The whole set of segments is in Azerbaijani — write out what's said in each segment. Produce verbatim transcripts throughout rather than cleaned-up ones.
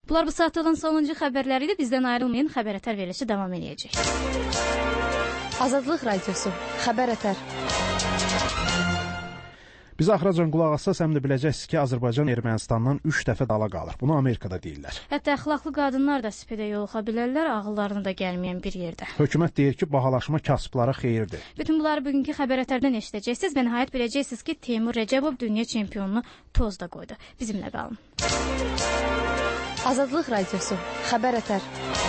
Bunlar bu saatdə olan sonuncu xəbərləri idi. Bizdən ayrılmayın, Xəbər Ətər verilişi davam edəcək. Azadlıq Radiosu, Xəbər Ətər. Bizə axıracan qulaq assaz, həm də biləcəksiniz ki, Azərbaycan Ermənistandan üç dəfə dala qalır. Bunu Amerikada deyirlər. Hətta əxlaqlı qadınlar da spidə yoluxa bilərlər, ağıllarına da gəlməyən bir yerdə. Hökumət deyir ki, bahalaşma kasıblara xeyirdir. Bütün bunları bugünkü Xəbər Ətərdən eşidəcəksiniz və nəhayət biləcəksiniz ki, Teymur Rəcəbov dünya çempionunu tozda qoydu. Bizimlə qalın. Azadlıq Radiosu, Xəbər Ətər.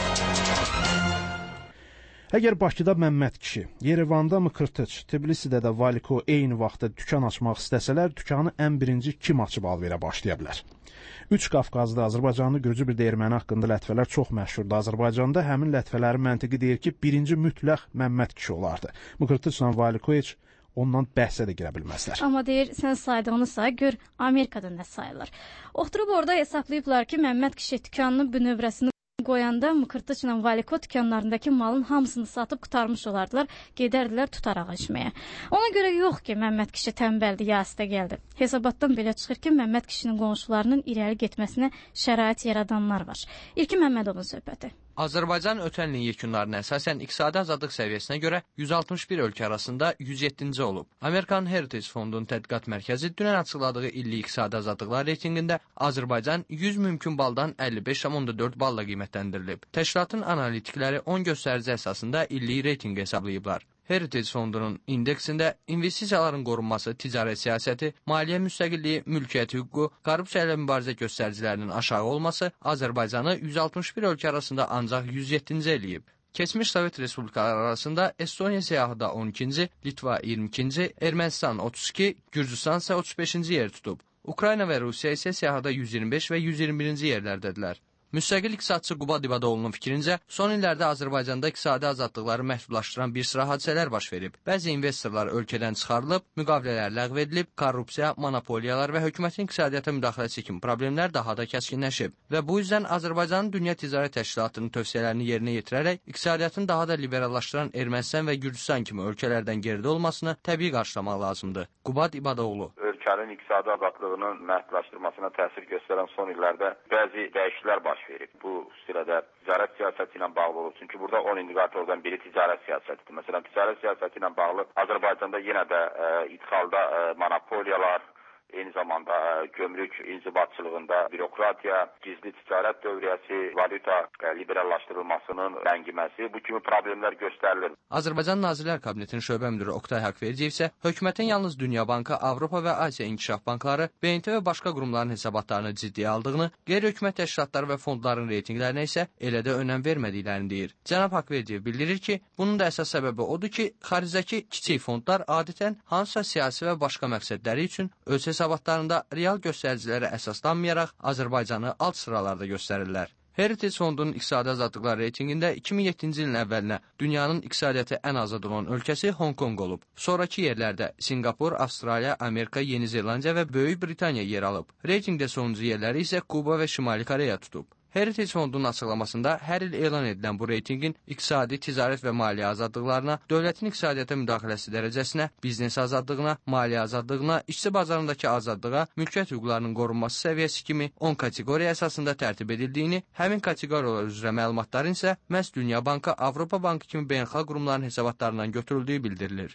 Əgər Bakıda Məmməd kişi, Yerevanda Mıkırtıç, Tbilisidə də Valiko eyni vaxtda dükan açmaq istəsələr, dükanı ən birinci kim açıb alverə başlaya bilər? Üç Qafqazda Azərbaycanlı Gürcü bir də erməni haqqında lətvələr çox məşhurdur. Azərbaycanda həmin lətvələrin məntiqi deyir ki, birinci mütləq Məmməd kişi olardı. Mıkırtıçla Valiko heç ondan bəhsə də girə bilməzlər. Amma deyir, sən saydığını say, gör Amerikada nə sayılır. Oturub orada hesablayıblar ki, Məmməd kişi dükanının bünövrəsini qoyanda Mıkırtıçla Valiko dükanlarındakı malın hamısını satıb qutarmış olardılar, gedərdilər tutaraq içməyə. Ona görə yox ki, Məmməd kişi tənbəldir, yasitə gəldi. Hesabatdan belə çıxır ki, Məmməd kişinin qonşularının irəli getməsinə şərait yaradanlar var. İlki Məmmədovun söhbəti. Azərbaycan ötən ilin yekunlarına əsasən iqtisadi azadlıq səviyyəsinə görə yüz altmış bir ölkə arasında yüz yeddinci olub. Amerikan Heritage Fondunun tədqiqat mərkəzi dünən açıqladığı illik iqtisadi azadlıqlar reytinqində Azərbaycan yüz mümkün baldan əlli beş tam onda dörd balla qiymətləndirilib. Təşkilatın analitikləri on göstərici əsasında illik reytinqi hesablayıblar. Heritage Fondunun indeksində investisiyaların qorunması, ticarət siyasəti, maliyyə müstəqilliyi, mülkiyyət hüququ, korrupsiya ilə mübarizə göstəricilərinin aşağı olması Azərbaycanı yüz altmış bir ölkə arasında ancaq yüz yeddinci eləyib. Keçmiş Sovet Respublikaları arasında Estoniya siyahıda on ikinci, Litva iyirmi ikinci, Ermənistan otuz iki, Gürcüstan isə otuz beşinci yer tutub. Ukrayna və Rusiya isə siyahıda yüz iyirmi beş və yüz iyirmi birinci yerlərdədirlər. Müstəqil iqtisadçı Qubad İbadoğlu'nun fikrincə, son illərdə Azərbaycanda iqtisadi azadlıqları məhdudlaşdıran bir sıra hadisələr baş verib. Bəzi investorlar ölkədən çıxarılıb, müqavilələr ləğv edilib, korrupsiya, monopoliyalar və hökumətin iqtisadiyyata müdaxiləsi kimi problemlər daha da kəskinləşib. Və bu yüzdən Azərbaycanın Dünya Ticarət Təşkilatının tövsiyələrini yerinə yetirərək, iqtisadiyyatın daha da liberallaşdıran Ermənistan və Gürcüstan kimi ölkələrdən geridə olmasını təbii qarşılamaq lazımdır. Qubad İbadoğlu. Ölkənin iqtisadi azadlığının məhdudlaşdırmasına təsir göstərən son illərdə bəzi dəyişikliklər baş verib. Bu xüsusilə ticarət siyasəti ilə bağlı olur. Çünki burada on indikatordan biri ticarət siyasətidir. Məsələn, ticarət siyasəti ilə bağlı Azərbaycanda yenə də e, idxalda e, monopoliyalar, eyni zamanda e, gömrük inzibatçılığında bürokratiya, gizli ticarət dövriyyəsi, valyuta e, liberallaşdırılmasının ləngiməsi, bu kimi problemlər göstərilir. Azərbaycan Nazirlər Kabinetinin şöbə müdürü Oktay Haqverdiyev isə hökumətin yalnız Dünya Bankı, Avropa və Asiya İnkişaf Bankları, B M T və başqa qurumların hesabatlarını ciddiyə aldığını, qeyri-hökumət təşkilatları və fondların reytinqlərinə isə elə də önəm vermədiklərini deyir. Cənab Haqverdiyev bildirir ki, bunun da əsas səbəbi odur ki, xaricdəki kiçik fondlar adətən hansısa siyasi və başqa məqsədləri üçün öz hesabatlarında real göstəricilərə əsaslanmayaraq Azərbaycanı alt sıralarda göstərirlər. Heritage Fondunun iqtisadi azadlıqlar reytingində iki min yeddinci ilin əvvəlinə dünyanın iqtisadiyyatı ən azad olan ölkəsi Hong Kong olub. Sonraki yerlərdə Singapur, Avstraliya, Amerika, Yeni Zelandiya və Böyük Britaniya yer alıb. Reytingdə sonuncu yerləri isə Kuba və Şimali Koreya tutub. Heritage Fondunun açıqlamasında hər il elan edilən bu reytinqin iqtisadi, ticarət və maliyyə azadlıqlarına, dövlətin iqtisadiyyata müdaxiləsi dərəcəsinə, biznes azadlığına, maliyyə azadlığına, işçi bazarındakı azadlığa, mülkiyyət hüquqlarının qorunması səviyyəsi kimi on kateqoriya əsasında tərtib edildiyini, həmin kateqoriyalar üzrə məlumatların isə məhz Dünya Bankı, Avropa Bankı kimi beynəlxalq qurumların hesabatlarından götürüldüyü bildirilir.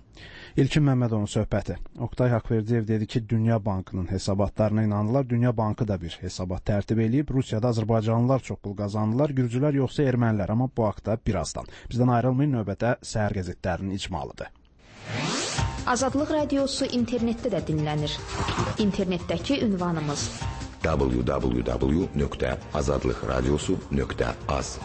İlkin Məmmədovun söhbəti. Oktay Haqverdiyev dedi ki, Dünya Bankının hesabatlarına inanırlar. Dünya Bankı da bir hesabat tərtib edib. Rusiyada Azərbaycanlılar çox pul qazandılar, Gürcülər yoxsa ermənilər. Amma bu haqda birazdan. Bizdən ayrılmayın, növbədə səhər qəzetlərinin icmalıdır. Azadlıq Radiosu internetdə də dinlənir. İnternetdəki ünvanımız w w w nöqtə azadlıq radiosu nöqtə az.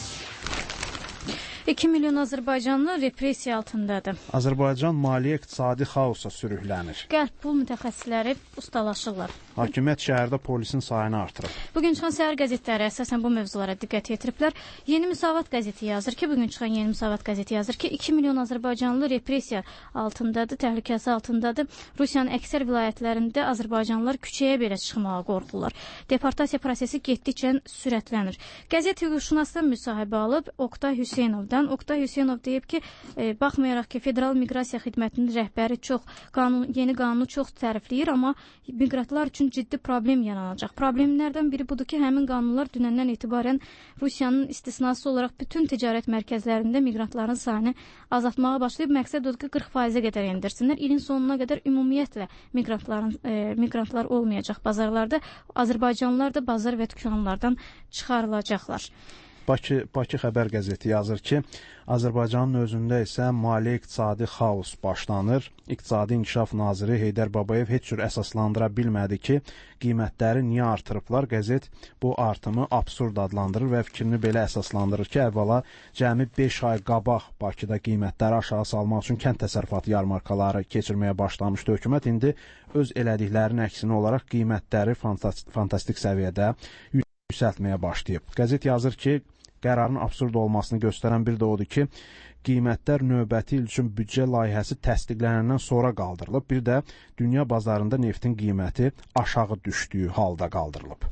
iki milyon Azərbaycanlı repressiya altındadır. Azərbaycan maliyyə iqtisadi xaosa sürüklənir. Qərb pul mütəxəssisləri ustalaşırlar. Hakimiyyət şəhərdə polisin sayını artırıb. Bugün çıxan səhər qəzetləri əsasən bu mövzulara diqqət yetiriblər. Yeni Müsavat qəzeti yazır ki, bugün çıxan Yeni Müsavat qəzeti yazır ki, iki milyon Azərbaycanlı repressiya altındadır, təhlükəsi altındadır. Rusiyanın əksər vilayətlərində Azərbaycanlılar küçəyə belə çıxmağa qorxurlar. Deportasiya prosesi getdikcə sürətlənir. Qəzet hüquqşünasdan müsahibə alıb Oktay Hüseynovdan. Oktay Hüseynov deyib ki, e, baxmayaraq ki, Federal Miqrasiya Xidmətinin rəhbəri çox qanun, yeni qanunu çox tərifləyir, amma miqrantlar üçün üçün ciddi problem yaranacaq. Problemlərdən biri budur ki, həmin qanunlar dünəndən etibarən Rusiyanın istisnası olaraq bütün ticarət mərkəzlərində miqrantların sayını azaltmağa başlayıb. Məqsəd odur ki, qırx faizə qədər endirsinlər. İlin sonuna qədər ümumiyyətlə miqrantların e, miqrantlar olmayacaq bazarlarda. Azərbaycanlılar da bazar və dükanlardan çıxarılacaqlar. Bakı, Bakı Xəbər qəzeti yazır ki, Azərbaycanın özündə isə maliyyə iqtisadi xaos başlanır. İqtisadi İnkişaf Naziri Heydər Babayev heç cür əsaslandıra bilmədi ki, qiymətləri niyə artırıblar. Qəzet bu artımı absurd adlandırır və fikrini belə əsaslandırır ki, əvvəla cəmi beş ay qabaq Bakıda qiymətləri aşağı salmaq üçün kənd təsərrüfatı yarmarkaları keçirməyə başlamışdı hökumət. İndi öz elədiklərinin əksinə olaraq qiymətləri fantastik, fantastik səviyyədə yüksəltməyə başlayıb. Qəzet yazır ki, qərarın absurd olmasını göstərən bir də odur ki, qiymətlər növbəti il üçün büdcə layihəsi təsdiqlənəndən sonra qaldırılıb. Bir də dünya bazarında neftin qiyməti aşağı düşdüyü halda qaldırılıb.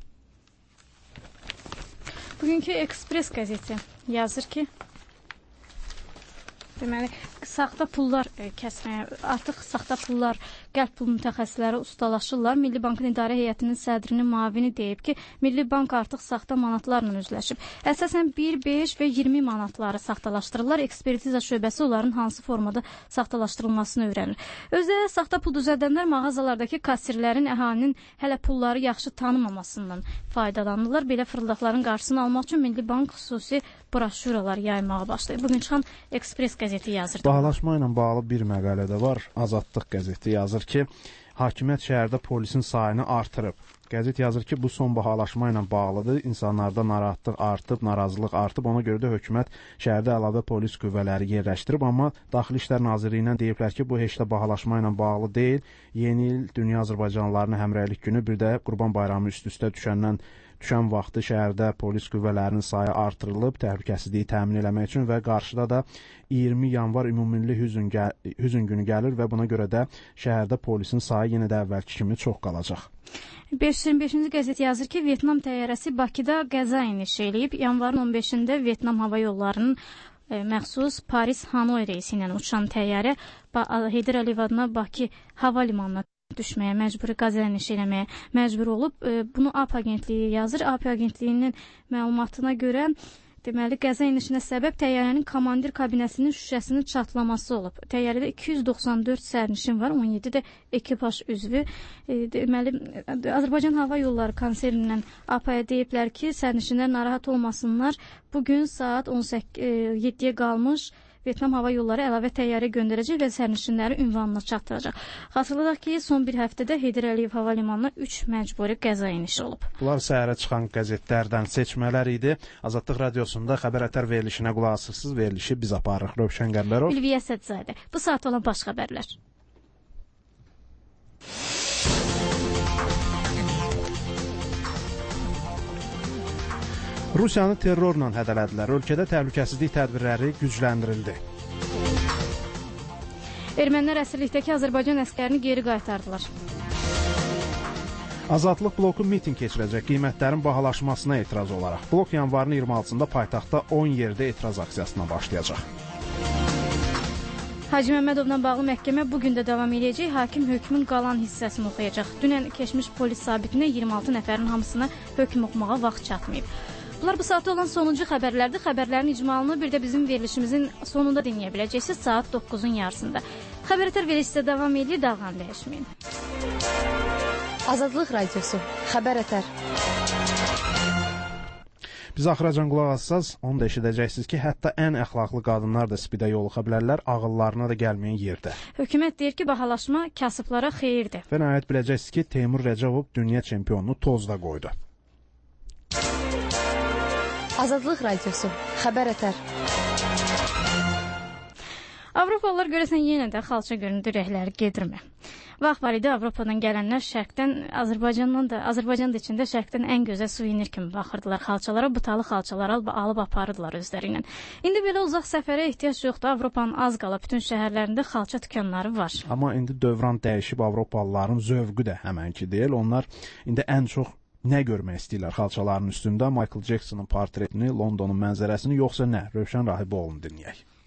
Bugünkü Ekspres qəzeti yazır ki, deməli, saxta pullar e, kəsməyə, artıq saxta pullar, qəlb pul mütəxəssisləri ustalaşırlar. Milli Bankın İdarə Heyətinin sədrinin müavini deyib ki, Milli Bank artıq saxta manatlarla üzləşib. Əsasən bir, beş və iyirmi manatları saxtalaşdırırlar. Ekspertiza şöbəsi onların hansı formada saxtalaşdırılmasını öyrənir. Özdə saxta pul düzəldənlər mağazalardakı kassirlərin əhalinin hələ pulları yaxşı tanımamasından faydalanırlar. Belə fırıldaqların qarşısını almaq üçün Milli Bank xüsusi broşuralar yaymağa başlayıb. Bugün çıxan Ekspres qəzeti yazır. Bahalaşma ilə bağlı bir məqalə də var. Azadlıq qəzeti yazır ki, hakimiyyət şəhərdə polisin sayını artırıb. Qəzet yazır ki, bu son bahalaşma ilə bağlıdır. İnsanlarda narahatlıq artıb, narazılıq artıb. Ona görə də hökumət şəhərdə əlavə polis qüvvələri yerləşdirib. Amma Daxili İşlər Nazirliyindən deyiblər ki, bu heç də bahalaşma ilə bağlı deyil. Yeni il Dünya Azərbaycanlılarının Həmrəylik günü, bir də Qurban Bayramı üst-üstə düşəndən düşən vaxtı şəhərdə polis qüvvələrinin sayı artırılıb, təhlükəsizliyi təmin eləmək üçün və qarşıda da iyirmi yanvar ümumilli hüzün, hüzün günü gəlir və buna görə də şəhərdə polisin sayı yenə də əvvəlki kimi çox qalacaq. beş yüz iyirmi beşinci qəzet yazır ki, Vyetnam təyyarəsi Bakıda qəza enişi eləyib. Yanvarın on beşində Vyetnam hava yollarının e, məxsus Paris-Hanoy reysi ilə uçan təyyarə Heydər Əliyev adına Bakı hava limanına düşməyə məcburi, qəza enişi eləməyə məcbur olub. E, bunu A P agentliyi yazır. A P agentliyinin məlumatına görə deməli, qəza enişinə səbəb təyyarənin komandir kabinəsinin şüşəsinin çatlaması olub. Təyyarədə iki yüz doxsan dörd sərnişin var, on yeddi də ekipaj üzvü. E, deməli, Azərbaycan Hava Yolları konsernindən A P-yə deyiblər ki, sərnişinlər narahat olmasınlar. Bugün saat on yeddiyə qalmış Vyetnam Hava Yolları əlavə təyyarə göndərəcək və sərnişinləri ünvanına çatdıracaq. Xatırladaq ki, son bir həftədə Heydər Əliyev hava limanına üç məcburi qəza enişi olub. Bunlar səhərə çıxan qəzetlərdən seçmələr idi. Azadlıq Radiosunda xəbər ətər verilişinə qulaq asırsınız. Verilişi biz aparırıq. Rövşən Qəmbərov, Ülviyə Sədzadə. Bu saat olan baş xəbərlər. Rusiyanı terrorla hədələdilər. Ölkədə təhlükəsizlik tədbirləri gücləndirildi. Ermənilər əsirlikdəki Azərbaycan əskərini geri qaytardılar. Azadlıq bloku miting keçirəcək qiymətlərin bahalaşmasına etiraz olaraq. Blok yanvarın iyirmi altısında paytaxtda on yerdə etiraz aksiyasına başlayacaq. Hacı Məmmədovla bağlı məhkəmə bugün də davam edəcək. Hakim hökmün qalan hissəsini oxuyacaq. Dünən keçmiş polis sabitinə iyirmi altı nəfərin hamısına hökm oxumağa vaxt çatmayıb. Bunlar bu saatda olan sonuncu xəbərlərdir. Xəbərlərin icmalını bir də bizim verilişimizin sonunda dinləyə biləcəksiniz saat doqquzun yarısında. Xəbər ətər verilişdə davam edir, dalğanı dəyişməyin. Azadlıq Radiosu, xəbər ətər. Biz axıracan qulaq assaz, onu da eşidəcəksiniz ki, hətta ən əxlaqlı qadınlar da spidə yoluxa bilərlər, ağıllarına da gəlməyən yerdə. Hökumət deyir ki, bahalaşma kasıblara xeyirdir. Və nəhayət biləcəksiniz ki, Teymur Rəcəbov dünya çempionunu tozda qoydu. Azadlıq Radiosu, xəbər ətər. Avropalılar görəsən yenə də xalça göründü ürəkləri gedirmə. Vaxt var idi, Avropadan gələnlər şərqdən, Azərbaycandan da, Azərbaycan da içində şərqdən ən gözəl suvenir kimi baxırdılar xalçalara, butalı xalçalar alıb, alıb aparırdılar özləri ilə. İndi belə uzaq səfərə ehtiyac yoxdur, Avropanın az qala bütün şəhərlərində xalça dükanları var. Amma indi dövran dəyişib, Avropalıların zövqü də həmənki deyil. Onlar indi ən çox nə görmək istəyirlər xalçaların üstündə? Michael Jackson'ın portretini, Londonun mənzərəsini, yoxsa nə? Rövşən Rahiboğlu'nu dinləyək.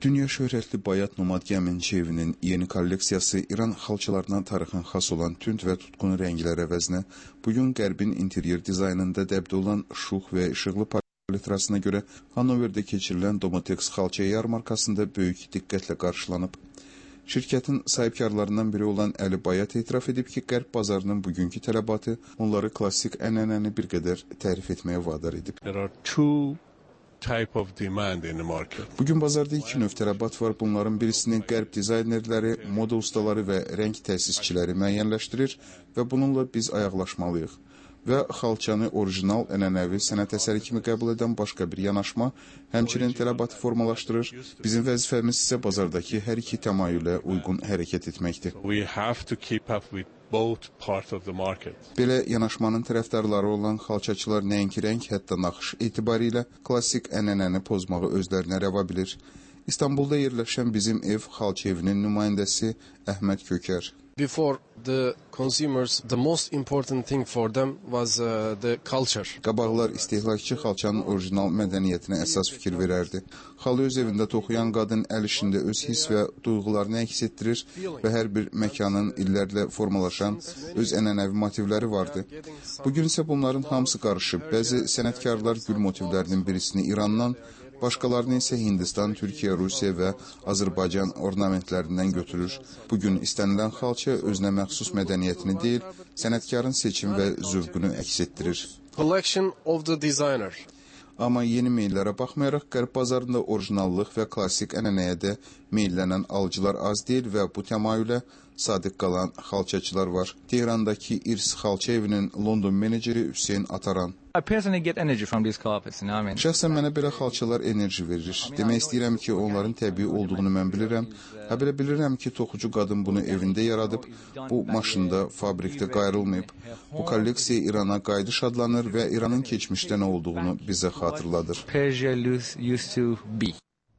Dünya şöhrətli Bayat Nomad Gəminçiyevinin yeni kolleksiyası İran xalçalarına tarixən xas olan tünd və tutqun rənglər əvəzinə bugün Qərbin interyer dizaynında dəbdə olan şux və işıqlı palitrasına görə Hanoverdə keçirilən Domotex xalça yarmarkasında böyük diqqətlə qarşılanıb. Şirkətin sahibkarlarından biri olan Əli Bayat etiraf edib ki, Qərb bazarının bugünkü tələbatı onları klassik ənənəni bir qədər tərif etməyə vadar edib. There are two type of demand in the market. Bugün bazarda iki növ tələbat var. Bunların birisinin Qərb dizaynerləri, moda ustaları və rəng təsisçiləri müəyyənləşdirir və bununla biz ayaqlaşmalıyıq. Və xalçanı orijinal, ənənəvi sənət əsəri kimi qəbul edən başqa bir yanaşma, həmçinin tələbatı formalaşdırır. Bizim vəzifəmiz isə bazardakı hər iki təmayülə uyğun hərəkət etməkdir. We have to keep up with both parts of the market. Belə yanaşmanın tərəfdarları olan xalçaçılar nəinki rəng, hətta naxış etibarilə klassik ənənəni pozmağı özlərinə rəva bilir. İstanbulda yerləşən bizim ev xalça evinin nümayəndəsi Əhməd Kökər. Before the consumers, the most important thing for them was uh, the culture. Qabaqlar istehlakçı xalçanın orijinal mədəniyyətinə əsas fikir verərdi. Xalı öz evində toxuyan qadın əl işində öz hiss və duyğularını əks etdirir və hər bir məkanın illərlə formalaşan öz ənənəvi motivləri vardı. Bugün isə bunların hamısı qarışıb. Bəzi sənətkarlar gül motivlərinin birisini İrandan, başqalarını isə Hindistan, Türkiyə, Rusiya və Azərbaycan ornamentlərindən götürür. Bugün istənilən xalça özünə məxsus mədəniyyətini deyil, sənətkarın seçim və zövqünü əks etdirir. Collection of the designer. Amma yeni meyllərə baxmayaraq, Qərb bazarında orijinallıq və klassik ənənəyə də meyllənən alıcılar az deyil və bu təmayülə sadiq qalan xalçaçılar var. Tehrandakı İrs xalça evinin London meneceri Hüseyn Ataran. I personally get energy from these carpets, you know what I mean? Şəxsən mənə belə xalçalar enerji verir. Demək istəyirəm ki, onların təbii olduğunu mən bilirəm. Hə belə bilirəm ki, toxucu qadın bunu evində yaradıb, bu maşında, fabrikdə qayrılmayıb. Bu kolleksiya İrana qayıdış adlanır və İranın keçmişdə nə olduğunu bizə xatırladır. Persia used to be.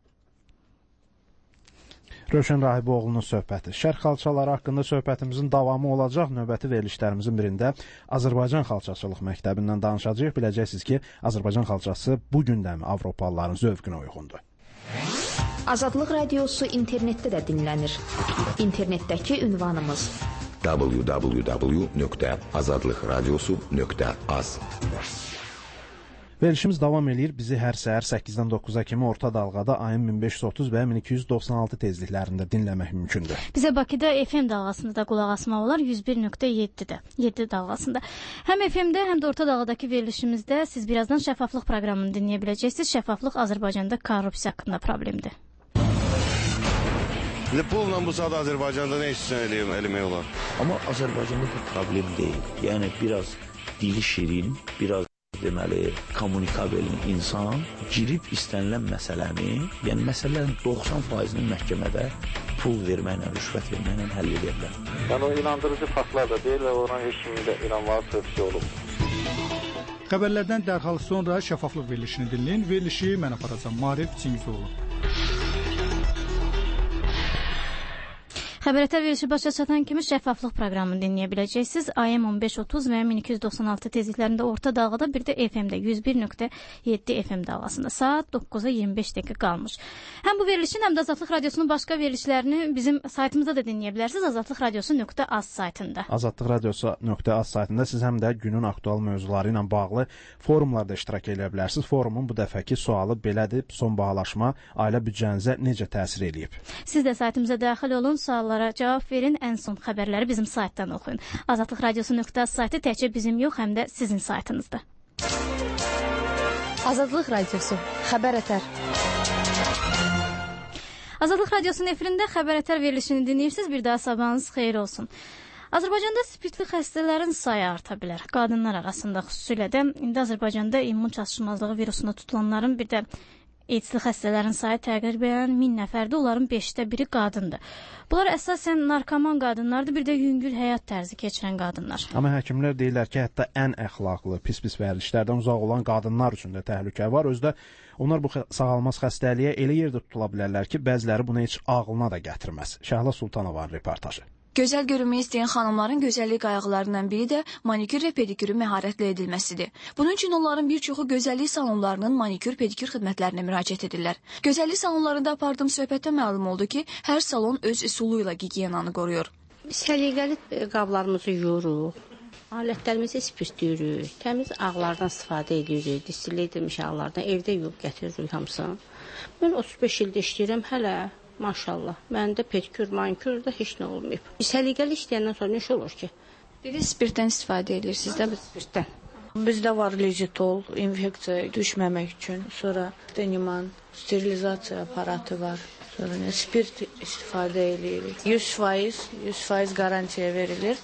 Rövşən Rahiboğlu'nun söhbəti. Şərq xalçaları haqqında söhbətimizin davamı olacaq. Növbəti verilişlərimizin birində Azərbaycan xalçaçılıq məktəbindən danışacağıq. Biləcəksiniz ki, Azərbaycan xalçası bu gün də Avropalıların zövqünə uyğundur. Azadlıq radiosu internetdə də dinlənir. İnternetdəki ünvanımız w w w nöqtə azadlıq radiosu nöqtə az. Verilişimiz davam edir. Bizi hər səhər səkkizdən doqquza kimi orta dalğada ayın min beş yüz otuz və min iki yüz doxsan altı tezliklərində dinləmək mümkündür. Bizə Bakıda F M dalğasında da qulaq asmaq olar, yüz bir nöqtə yeddidə, yeddi dalğasında. Həm F M-də, həm də orta dalğadakı verilişimizdə siz birazdan şəffaflıq proqramını dinləyə biləcəksiniz. Şəffaflıq Azərbaycanda korrupsiya haqqında problemdir. Pulla bu saat Azərbaycanda nə istəyirsən eləmək olar? Amma Azərbaycanda da problem deyil. Yəni biraz dili şirin, biraz deməli, kommunikabil insan girib istənilən məsələni, yəni məsələlərin doxsan faizini məhkəmədə pul verməklə, rüşvət verməklə həll edirlər. Yəni o inandırıcı faktlar da deyil və oran heç kimin də inanmağı tövsiyə olub. Xəbərlərdən dərhal sonra şəffaflıq verilişini dinləyin. Verilişi mən aparacam. Marif Çingizoğlu. Xəbərətər verilişi başa çatan kimi şəffaflıq proqramını dinləyə biləcəksiniz. A M on beş otuz və min iki yüz doxsan altı tezliklərində orta dalğada, bir də F M-də yüz bir nöqtə yeddi F M dalğasında saat doqquza iyirmi beş dəqiqə qalmış. Həm bu verilişin, həm də Azadlıq Radiosunun başqa verilişlərini bizim saytımızda da dinləyə bilərsiniz. azadlıq radiosu nöqtə az saytında. azadlıq radiosu nöqtə az saytında siz həm də günün aktual mövzuları ilə bağlı forumlarda iştirak edə bilərsiniz. Forumun bu dəfəki sualı belədir: son bahalaşma ailə büdcənizə necə təsir eləyib? Siz də saytımıza daxil olun, suallara cavab verin, ən son xəbərləri bizim saytdan oxuyun. azadlıq radiosu nöqtə az saytı təkcə bizim yox, həm də sizin saytınızda. Azadlıq radiosu, xəbər ətər. Azadlıq radiosunun efirində xəbər ətər verilişini dinləyirsiniz. Bir daha sabahınız xeyir olsun. Azərbaycanda spirtli xəstələrin sayı arta bilər. Qadınlar arasında xüsusilə də indi Azərbaycanda immun çatışmazlığı virusunda tutulanların, bir də AIDS-li xəstələrin sayı təqribən min nəfərdir, onların beşdə biri qadındır. Bunlar əsasən narkoman qadınlardır, bir də yüngül həyat tərzi keçirən qadınlar. Amma həkimlər deyirlər ki, hətta ən əxlaqlı, pis-pis vərdişlərdən uzaq olan qadınlar üçün də təhlükə var. Özdə onlar bu sağalmaz xəstəliyə elə yerdə tutula bilərlər ki, bəziləri bunu heç ağlına da gətirməz. Şəhla Sultanovanın reportajı. Gözəl görünmək istəyən xanımların gözəllik qayğılarından biri də manikür və pedikürün məharətlə edilməsidir. Bunun üçün onların bir çoxu gözəllik salonlarının manikür, pedikür xidmətlərinə müraciət edirlər. Gözəllik salonlarında apardığım söhbətdə məlum oldu ki, hər salon öz üsulu ilə gigiyenanı qoruyur. Biz səliqəli qablarımızı yuyuruq, alətlərimizi spirtləyirik, təmiz ağlardan istifadə edirik, distillə edilmiş ağlardan evdə yuyub gətiririk hamısını. Mən otuz beş ildə işləyirəm hələ. Maşallah. Məndə pedikür, manikür də heç nə olmayıb. Səliqəli işləyəndən sonra nə olur ki? Dedi, spirtdən istifadə edirsiniz də? Spirtdən. Bizdə var lizitol, infeksiya düşməmək üçün. Sonra deniman, sterilizasiya aparatı var. Sonra nə, spirt istifadə edirik. yüz faiz, yüz faiz garantiya verilir.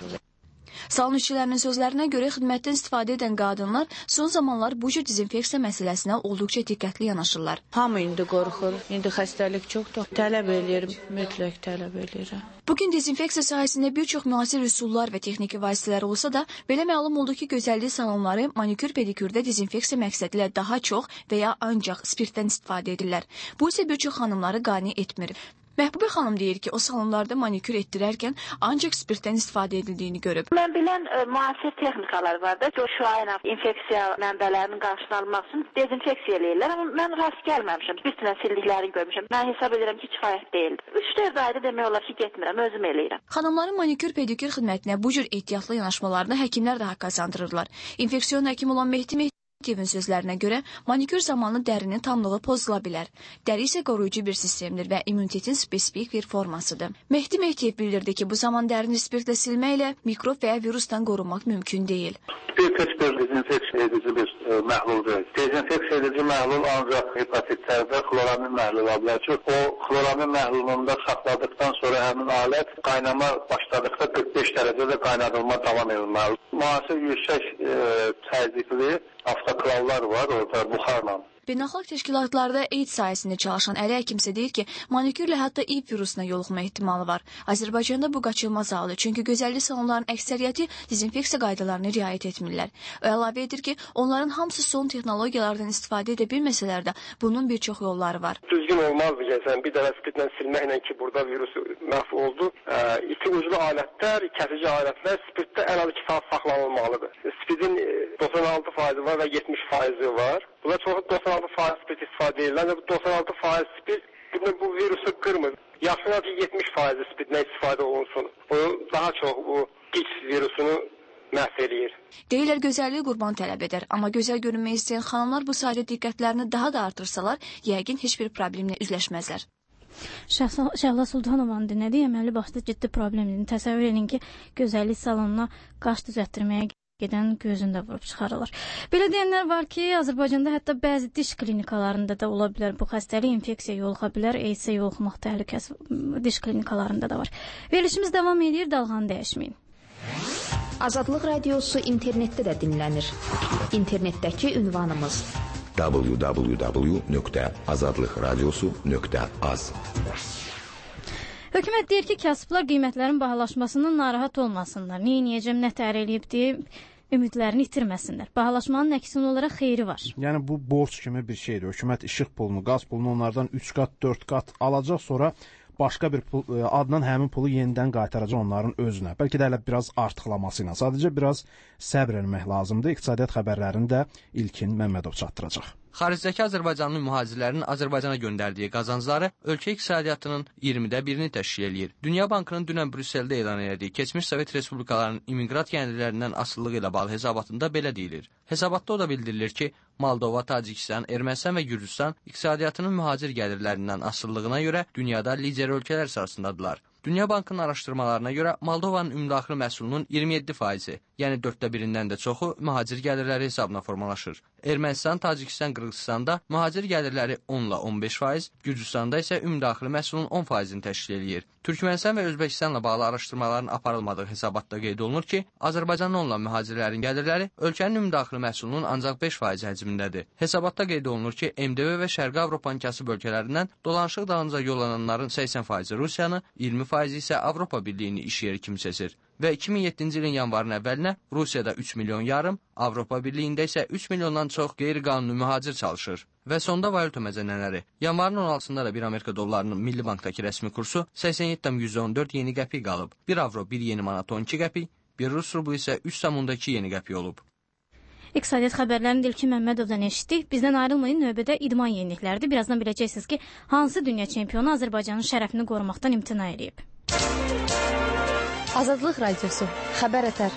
Salon işçilərinin sözlərinə görə xidmətdən istifadə edən qadınlar son zamanlar bu cür dezinfeksiya məsələsinə olduqca diqqətli yanaşırlar. Hamı indi qorxur, indi xəstəlik çoxdur. Tələb eləyir, mütləq tələb eləyir. Bugün dezinfeksiya sahəsində bir çox müasir üsullar və texniki vasitələr olsa da, belə məlum oldu ki, gözəllik salonları manikür pedikürdə dezinfeksiya məqsədilə daha çox və ya ancaq spirtdən istifadə edirlər. Bu isə bir çox xanımları qane etmir. Məhbubə xanım deyir ki, o salonlarda manikür etdirərkən ancaq spirtdən istifadə edildiyini görüb. Mən bilən e, müasir texnikalar var da, şüayla infeksiya mənbələrinin qarşısını almaq üçün dezinfeksiya eləyirlər. Amma mən rast gəlməmişəm, spirtlə sildiklərini görmüşəm. Mən hesab edirəm ki, kifayət deyildir. üç dörd ayda demək olar ki, getmirəm, özüm eləyirəm. Xanımların manikür pedikür xidmətinə bu cür ehtiyatlı yanaşmalarını həkimlər də haqq qazandırırlar. İnfeksiyon həkimi olan Mehdi Mehdievin sözlərinə görə manikür zamanı dərinin tamlığı pozula bilər. Dəri isə qoruyucu bir sistemdir və immunitetin spesifik bir formasıdır. Mehdi Mehdiev bildirdi ki, bu zaman dərini spirtlə silməklə mikrob və ya virusdan qorunmaq mümkün deyil. Spirt heç bir dezinfeksiya edici bir e, məhlul deyil. Dezinfeksiya edici məhlul ancaq hepatitlərdə xloramin məhlul ola bilər ki, o xloramin məhlulunda saxladıqdan sonra həmin alət qaynama başladıqda qırx beş dərəcədə qaynadılma davam edilməlidir. Müasir yüksək e, təzyiqli avtoklavlar var orada buxarla. Beynəlxalq təşkilatlarda AIDS sayəsində çalışan Əli həkim isə deyir ki, manikürlə hətta İ V virusuna yoluxma ehtimalı var. Azərbaycanda bu qaçılmaz haldır, çünki gözəllik salonlarının əksəriyyəti dezinfeksiya qaydalarını riayət etmirlər. O əlavə edir ki, onların hamısı son texnologiyalardan istifadə edə bilməsələr də bunun bir çox yolları var. Düzgün olmazdı gəlsən, bir dərə spirtlə silməklə ki, burada virus məhv oldu. E, iki uclu alətlər, kəsici alətlər spirtdə ən az iki saat saxlanılmalıdır. Spirtin doxsan altı faizi var və yetmiş faizi var. Bunlar çox doxsan altı faiz spirt istifadə edirlər. Bu doxsan altı faiz spirt bu virusu qırmır. Yaxşılar ki, yetmiş faiz spirtlə istifadə olunsun. Bu daha çox bu gic virusunu məhv eləyir. Deyirlər gözəlliyi qurban tələb edər, amma gözəl görünmək istəyən xanımlar bu sayda diqqətlərini daha da artırsalar, yəqin heç bir problemlə üzləşməzlər. Şəhla Sultanovanın dinlədiyi əməli başda ciddi problemini təsəvvür edin ki, gözəllik salonuna qaş düzəltdirməyə gedən gözündə vurub çıxarılır. Belə deyənlər var ki, Azərbaycanda hətta bəzi diş klinikalarında da ola bilər bu xəstəlik, infeksiya yoluxa bilər, AIDS-ə yoluxmaq təhlükəsi diş klinikalarında da var. Verilişimiz davam edir, dalğanı dəyişməyin. Azadlıq Radiosu internetdə də dinlənir. İnternetdəki ünvanımız w w w nöqtə azadlıq radiosu nöqtə az. Hökumət deyir ki, kasıblar qiymətlərin bahalaşmasından narahat olmasınlar. Neyniyəcəm, nə təhər eləyib deyib, ümidlərini itirməsinlər. Bahalaşmanın əksin olaraq xeyri var. Yəni bu borc kimi bir şeydir. Hökumət işıq pulunu, qaz pulunu onlardan üç qat, dörd qat alacaq, sonra başqa bir pul, adından həmin pulu yenidən qaytaracaq onların özünə. Bəlkə də hələ biraz artıqlaması ilə. Sadəcə biraz səbr etmək lazımdır. İqtisadiyyat xəbərlərini də İlkin Məmmədov çatdıracaq. Xaricdəki Azərbaycanlı mühacirlərin Azərbaycana göndərdiyi qazancları ölkə iqtisadiyyatının iyirmidə birini təşkil eləyir. Dünya Bankının dünən Brüsseldə elan etdiyi keçmiş Sovet Respublikalarının immiqrat gəlirlərindən asılılığı ilə bağlı hesabatında belə deyilir. Hesabatda o da bildirilir ki, Moldova, Tacikistan, Ermənistan və Gürcüstan iqtisadiyyatının mühacir gəlirlərindən asılılığına görə dünyada lider ölkələr sırasındadırlar. Dünya Bankının araşdırmalarına görə Moldovanın ümumdaxili məhsulunun iyirmi yeddi faizi, yəni dörddə birindən də çoxu mühacir gəlirləri hesabına formalaşır. Ermənistan, Tacikistan, Qırğızstanda mühacir gəlirləri on ilə on beş faiz, Gürcüstanda isə ümumdaxili məhsulun on faizini təşkil eləyir. Türkmənistan və Özbəkistanla bağlı araşdırmaların aparılmadığı hesabatda qeyd olunur ki, Azərbaycandan olan mühacirlərin gəlirləri ölkənin ümumdaxili məhsulunun ancaq beş faiz həcmindədir. Hesabatda qeyd olunur ki, M D B və Şərqi Avropanın kasıb ölkələrindən dolanışıq dalınca yollananların səksən faizi Rusiyanı, iyirmi faizi isə Avropa Birliyini iş yeri kimi seçir. və iki min yeddinci ilin yanvarın əvvəlinə Rusiyada üç milyon yarım, Avropa Birliyində isə üç milyondan çox qeyri-qanuni mühacir çalışır. Və sonda valyuta məzənələri. Yanvarın on altısında da bir Amerika dollarının Milli Bankdakı rəsmi kursu səksən yeddi tam yüz on dörd yeni qəpik qalıb. bir avro bir yeni manat on iki qəpik, bir Rus rublu isə üç tam onda iki yeni qəpik olub. İqtisadiyyat xəbərlərini Dilki Məmmədovdan eşitdik. Bizdən ayrılmayın, növbədə idman yenilikləridir. Birazdan biləcəksiniz ki, hansı dünya çempionu Azərbaycanın şərəfini qorumaqdan imtina edib. Azadlıq Radiosu, Xəbər Ətər.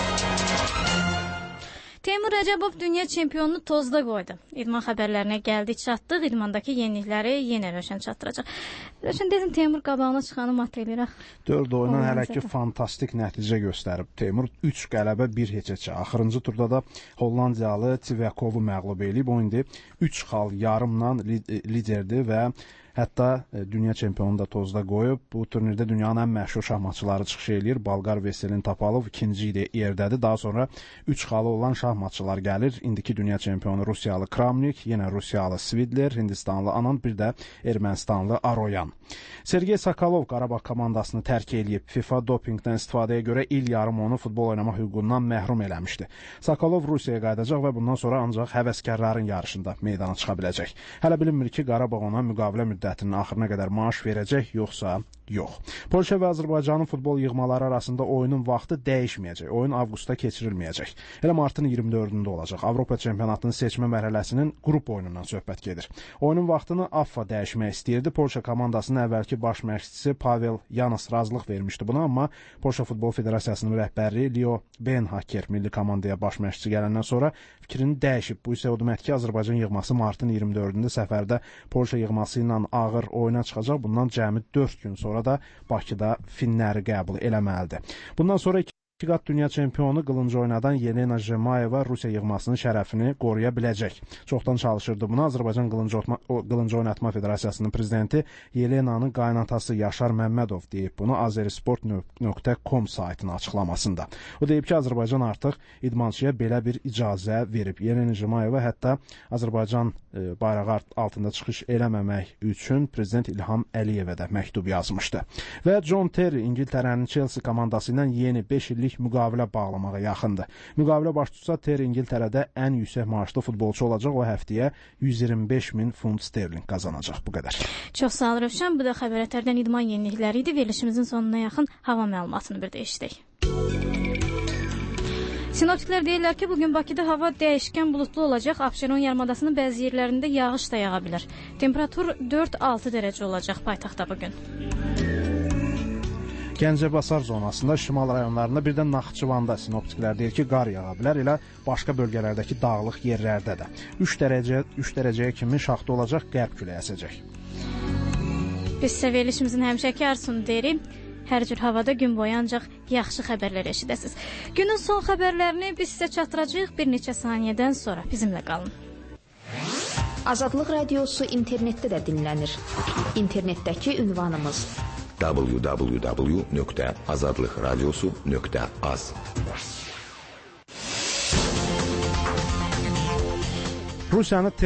Teymur Rəcəbov dünya çempionunu tozda qoydu. İdman xəbərlərinə gəldik, çatdıq. İdmandakı yenilikləri yenə Rövşən çatdıracaq. Rövşən, dedim, Teymur qabağına çıxanı mat eləyirək. Dörd oyundan hələ ki fantastik nəticə göstərib. Teymur üç qələbə, bir heçəçə. Axırıncı turda da Hollandiyalı Tivekovu məğlub eləyib. O indi üç xal yarımla liderdir və hətta dünya çempionu da tozda qoyub. Bu turnirdə dünyanın ən məşhur şahmatçıları çıxış eləyir. Balqar Veselin Topalov ikinci yerdədir. Daha sonra üç xalı olan şahmatçılar gəlir. İndiki dünya çempionu Rusiyalı Kramnik, yenə Rusiyalı Svidler, Hindistanlı Anand, bir də Ermənistanlı Aroyan. Sergey Sokolov Qarabağ komandasını tərk eləyib. FIFA dopingdən istifadəyə görə il yarım onu futbol oynamaq hüququndan məhrum eləmişdi. Sokolov Rusiyaya qayıdacaq və bundan sonra ancaq həvəskarların yarışında meydana çıxa biləcək. Hələ bilinmir ki, Qarabağ ona müqavilə müddətinin axırına qədər maaş verəcək, yoxsa yox. Polşa və Azərbaycanın futbol yığmaları arasında oyunun vaxtı dəyişməyəcək. Oyun avqustda keçirilməyəcək. Elə martın iyirmi dördündə olacaq. Avropa çempionatının seçmə mərhələsinin qrup oyunundan söhbət gedir. Oyunun vaxtını AFFA dəyişmək istəyirdi. Polşa komandasının əvvəlki baş məşqçisi Pavel Yanos razılıq vermişdi buna, amma Polşa Futbol Federasiyasının rəhbəri Leo Benhaker milli komandaya baş məşqçi gələndən sonra fikrini dəyişib. Bu isə o deməkdir ki, Azərbaycan yığması martın iyirmi dördündə səfərdə Polşa yığması ilə ağır oyuna çıxacaq. Bundan cəmi dörd gün sonra da Bakıda finləri qəbul eləməlidir. Bundan sonra iki qat dünya çempionu qılınc oynadan Yelena Jemayeva Rusiya yığmasının şərəfini qoruya biləcək. Çoxdan çalışırdı buna. Azərbaycan Qılınc Oynatma Federasiyasının prezidenti Yelenanın qaynatası Yaşar Məmmədov deyib bunu azerisport nöqtə com saytının açıqlamasında. O deyib ki, Azərbaycan artıq idmançıya belə bir icazə verib. Yelena Jemayeva hətta Azərbaycan e, bayrağı altında çıxış eləməmək üçün prezident İlham Əliyevə də məktub yazmışdı. Və John Terry İngiltərənin Chelsea komandası ilə yeni beş illik müqavilə bağlamağa yaxındır. Müqavilə baş tutsa, Terry İngiltərədə ən yüksək maaşlı futbolçu olacaq. O həftəyə yüz iyirmi beş min funt sterling qazanacaq. Bu qədər. Çox sağ ol Rövşən. Bu da Xəbər Ətərdən idman yenilikləri idi. Verilişimizin sonuna yaxın hava məlumatını bir də eşitdik. Sinoptiklər deyirlər ki, bugün Bakıda hava dəyişkən bulutlu olacaq. Abşeron yarımadasının bəzi yerlərində yağış da yağa bilər. Temperatur dörd altı dərəcə olacaq paytaxtda bugün. Gəncəbasar zonasında, şimal rayonlarında, bir də Naxçıvanda sinoptiklər deyir ki, qar yağa bilər, elə başqa bölgələrdəki dağlıq yerlərdə də. üç dərəcə, üç dərəcəyə kimi şaxta olacaq, qərb küləyi əsəcək. Biz sizə verilişimizin həmişəki arzusunu deyirik. Hər cür havada gün boyu ancaq yaxşı xəbərlər eşidəsiniz. Günün son xəbərlərini biz sizə çatdıracağıq bir neçə saniyədən sonra. Bizimlə qalın. Azadlıq Radiosu internetdə də dinlənir. İnternetdəki ünvanımız w w w nöqtə azadlıqradiosu nöqtə az. Rusiyanı